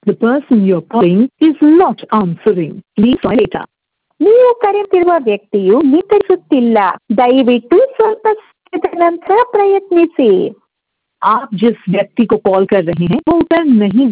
The person you're calling is not answering. Please try later. ನೀವು ಕರೆಯುತ್ತಿರುವ ವ್ಯಕ್ತಿಯು ನಿತರಿಸುತ್ತಿಲ್ಲ. ದಯವಿಟ್ಟು ಸ್ವಲ್ಪ ಸಮಯದ ನಂತರ ಪ್ರಯತ್ನಿಸಿ. आप जिस व्यक्ति को कॉल कर रहे हैं वो उत्तर नहीं